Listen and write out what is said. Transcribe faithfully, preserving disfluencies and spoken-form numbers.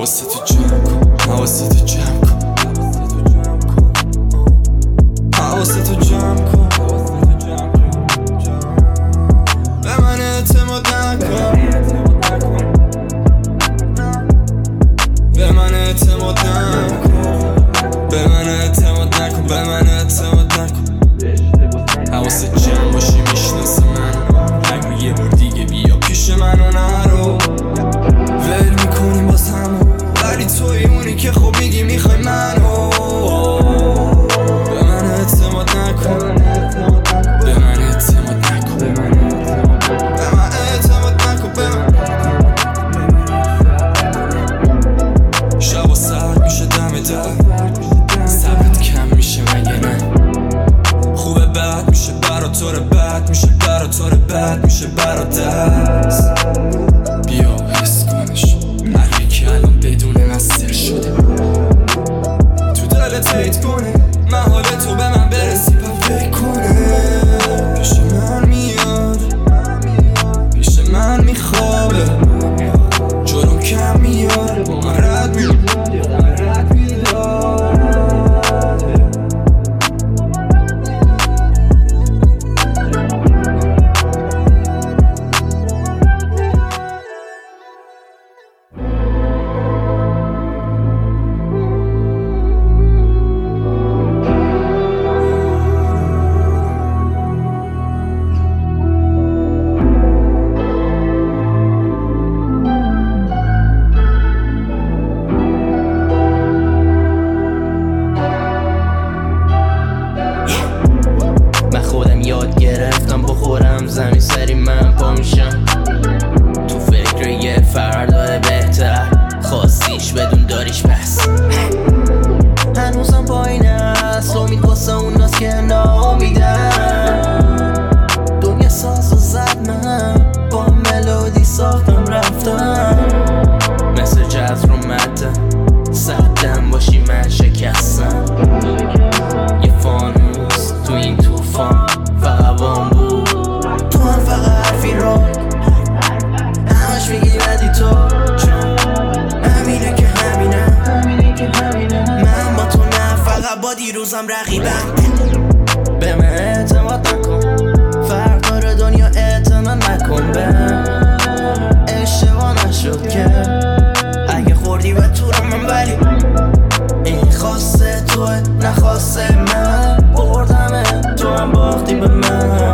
حواستو جمع کن، حواستو جمع کن، حواستو جمع کن. به من اعتماد نکن، به من اعتماد نکن، به من اعتماد نکن، به من اعتماد نکن. حواست جمع باشی میشناسه من، نگو یه بار دیگه بیا پیش من و نرو. ول میکنیم باز همو، ولی توی اونی که خوب میگی میخوای منو. به من اعتماد نکن، به من اعتماد نکن، به من اعتماد نکن، به من. شب و سرد میشه دم در، صبرت کم میشه مگه نه؟ خوبه بد میشه برا طور بد میشه برا طور بد میشه برا دست. بیا حس کنش، حرفی که الان بدون نستر شده تو دلت هیت کنه، محال تو به من برسی پا فکر کنه. پیش من میاد، پیش من میخوابه، جلوم کم میاره، با من رد میاد. یاد گرفتم بخورم زمین سری من پا میشم تو فکر یه فردا بهتر، خواستیش بدون داریش پس. هنوزم پایین است امید واسه اون ناس که نامیدن. دنیا ساز و زد من با ملودی ساختم رفتم، مثل جز رو مدن سردم باشی من شکستم. یه فانوس تو این توفان فقط بام بود، تو هم فقط حرفی رو همش میگی ندی تو، چون همینه که همینه. من با تو نه فقط با دیروزم رقیبم. به من اعتماد نکن، فرق دنیا اعتماد نکن. به اشتباه نشد که اگه خوردی به تو رو من، ولی این خواسته توه نخواسته من. بردمه تو هم باختی به من.